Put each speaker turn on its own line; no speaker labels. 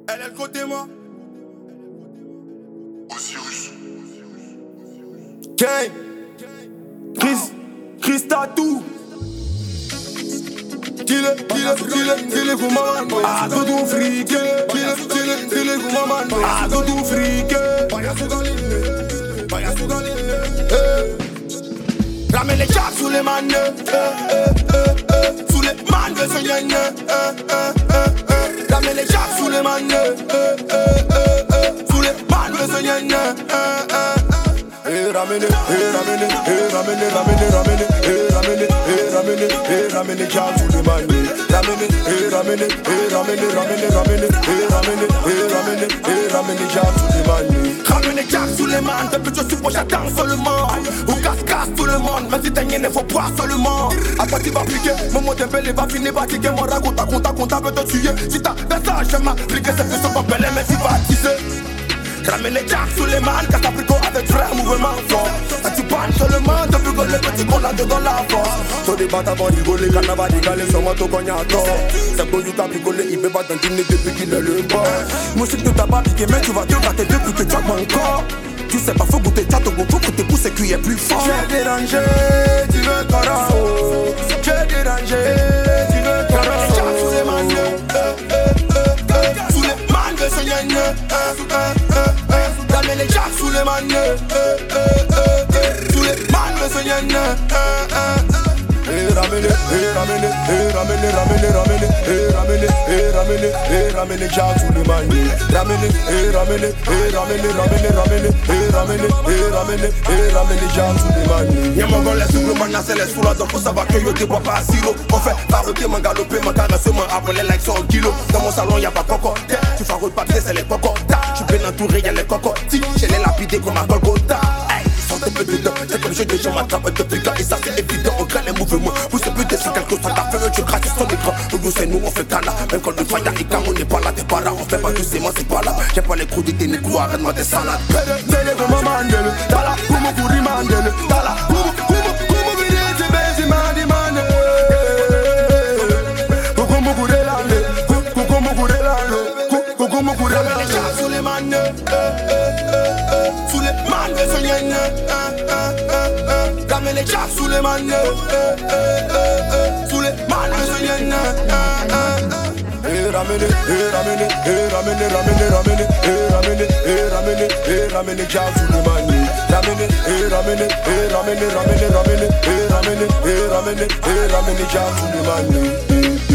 Elle est le côté moi.
Osiris.
Kane. Chris Tatou. Kille vous maman. Ah, tout fric. Kille vous maman. Ah, tout fric. Payasso dans l'île. Ramène les chats sous les manes. Sous les manes de ce yen. Ramène les chats sous les manes. Sous les manes de ce yen. Ramène les chats sous les manes. Ramène les chats sous les manes. Ramène les chats sous les manes. Depuis que je suis j'attends seulement. Ou casse tout le monde. Même si t'es rien, il faut boire seulement. À quoi tu vas appliquer? Mon mot de belle, il va finir par tiquer. Mon raconte, compta peut te tuer. Si t'as message, je m'appliquer. C'est plus son belle, mais si va tisser. Ramène les jacks sous les mains, casse l'apricot avec vrai mouvement fort. Quand tu parles seulement, depuis que les petits qu'on a dedans la force. Sur des battes avant rigoler, carnaval décalé, sur moi tout cognac. C'est pour you t'as rigolé, il veut pas d'un dîner depuis qu'il est le bord. Musique ne t'a pas piqué, mais tu vas te gratter depuis que tu as mon corps. Tu sais pas, faut goûter tcha, ton goût, faut que tes pouces cuillères plus fort. J'ai dérangé, tu veux carao. J'ai dérangé, tu veux carao. Ramène les jacks sous les mains, sous les mains de ce yen. Ramène les jacks sous les mains, sous les mains de ce yen. Ramène les jacks sous les mains. Ramène les jacks sous les mains. Y'a mon gars, les soublements, c'est les sous là, donc faut savoir que yo te bois pas à silo. On fait paroter, m'en galoper, m'en caresser, m'en appeler like 100 kilos. Dans mon salon, y'a pas cocotte. Tu fais un papier, c'est les cocottes. J'suis bien entouré, y'a les cocottes. J'ai les lapidés comme un Golgotha. Sortez peu dedans, c'est comme j'ai déjà m'attrape de flics. Et ça c'est évident, on crée les mouvements. Vous savez plus de ce quelque soit ta feu, tu gratis ton écran. Nous c'est nous, on fait cana. Même quand le fire est quand on n'est pas là, t'es pas là. On fait pas doucement, c'est pas là. J'ai pas les coups de tes négros, arrête-moi des salades. Télé de ma mandele, t'as la coumo pour y mandele. T'as la coumo vidé, c'est baiser ma demande. Coucou pour l'allée, coucou pour l'allée, coucou pour l'allée. Les chats sous les manes, sous les manes de ce yen. Ramène les chats sous les manes, sous les manes de ce yen. Ramène les chats sous les manes. Ramène les chats sous les manes.